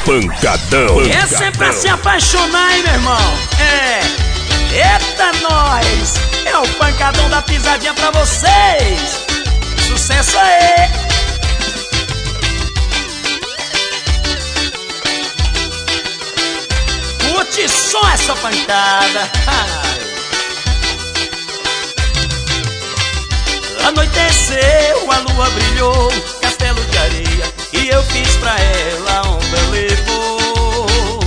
pancadão. É sempre pra se apaixonar, hein, meu irmão? Eita, nós! É o pancadão da pisadinha pra vocês. Sucesso aí! Curte só essa pancada. Anoiteceu, a lua brilhou, castelo de areia, e eu fiz pra ela onda levou.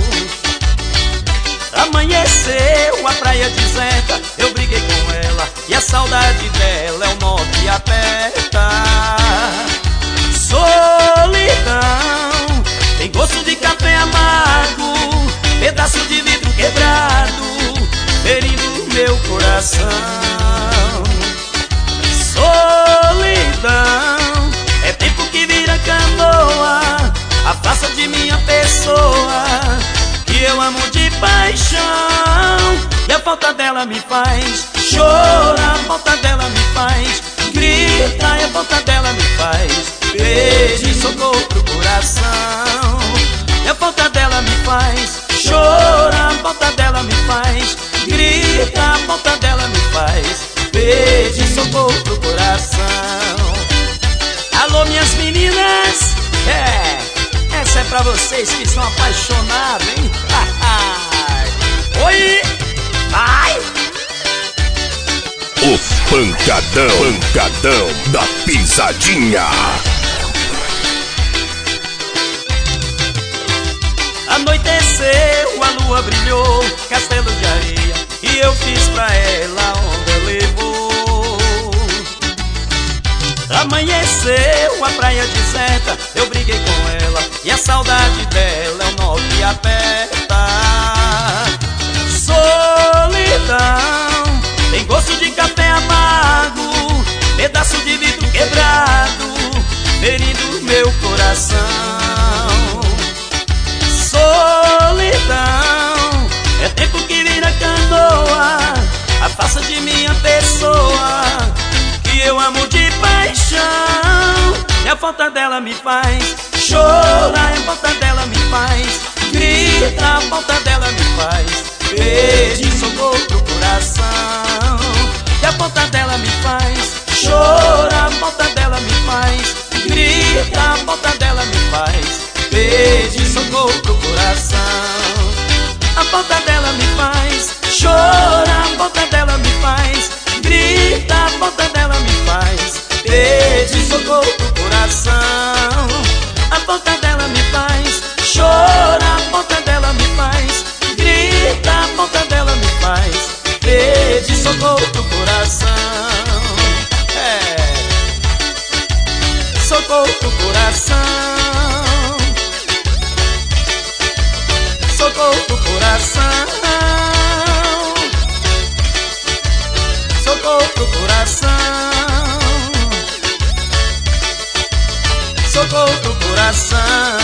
Amanheceu, a praia deserta, eu briguei com ela, e a saudade dela é o nó que aperta. Solidão, tem gosto de café amargo, pedaço de vidro quebrado, ferindo meu coração. Solidão, é tempo que vira canoa, afasta de minha pessoa, que eu amo de paixão. E a falta dela me faz chorar, a falta dela me faz gritar, e a falta dela me faz pedir socorro pro coração. E a falta dela me faz chorar, a falta dela me faz gritar, a falta dela me faz pedir socorro pro coração. Alô, minhas meninas, essa é pra vocês que são apaixonados, hein? Oi, vai! O pancadão da pisadinha. Anoiteceu, a lua brilhou, castelo de areia, e eu fiz pra ela onda levou. Amanheceu, a praia deserta, eu briguei com ela, e a saudade dela é o nó que aperta. Solidão, tem gosto de café amargo, pedaço de vidro quebrado, ferindo meu coração. Solidão, é tempo que vira canoa, afasta de minha pessoa, que eu amo de paixão. E a falta dela me faz chorar, e a falta dela me faz gritar, a falta dela me faz pedir socorro pro coração. E a falta dela me faz chorar, a falta dela me faz gritar, a falta dela me faz pedir socorro pro coração. A falta dela me faz chorar, a falta dela me faz gritar, a falta dela me faz pedir socorro pro coração. A falta dela me faz chorar, a falta dela me faz gritar, a falta dela me faz pedir socorro pro coração. Socorro pro coração, socorro pro coração, socorro pro coração, socorro pro coração.